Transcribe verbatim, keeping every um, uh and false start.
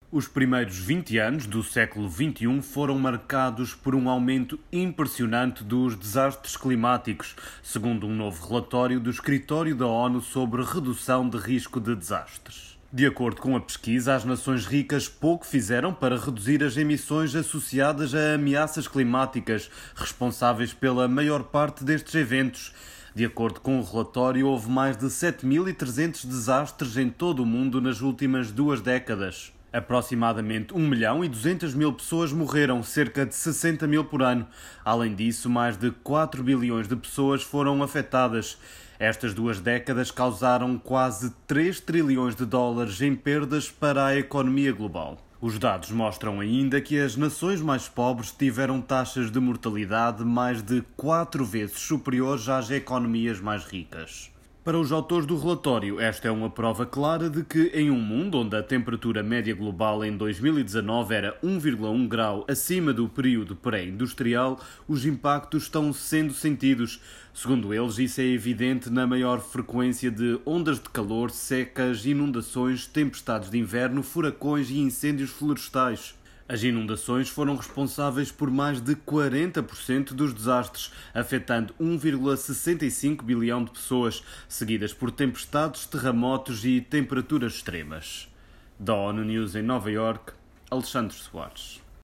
Os primeiros vinte anos do século vinte e um foram marcados por um aumento impressionante dos desastres climáticos, segundo um novo relatório do Escritório da ONU sobre redução de risco de desastres. De acordo com a pesquisa, as nações ricas pouco fizeram para reduzir as emissões associadas a ameaças climáticas, responsáveis pela maior parte destes eventos. De acordo com o relatório, houve mais de sete mil e trezentos desastres em todo o mundo nas últimas duas décadas. Aproximadamente um milhão e duzentas mil pessoas morreram, cerca de sessenta mil por ano. Além disso, mais de quatro bilhões de pessoas foram afetadas. Estas duas décadas causaram quase três trilhões de dólares em perdas para a economia global. Os dados mostram ainda que as nações mais pobres tiveram taxas de mortalidade mais de quatro vezes superiores às economias mais ricas. Para os autores do relatório, esta é uma prova clara de que, em um mundo onde a temperatura média global em dois mil e dezanove era um vírgula um grau acima do período pré-industrial, os impactos estão sendo sentidos. Segundo eles, isso é evidente na maior frequência de ondas de calor, secas, inundações, tempestades de inverno, furacões e incêndios florestais. As inundações foram responsáveis por mais de quarenta por cento dos desastres, afetando um vírgula sessenta e cinco bilhão de pessoas, seguidas por tempestades, terremotos e temperaturas extremas. Da ONU News em Nova Iorque, Alexandre Soares.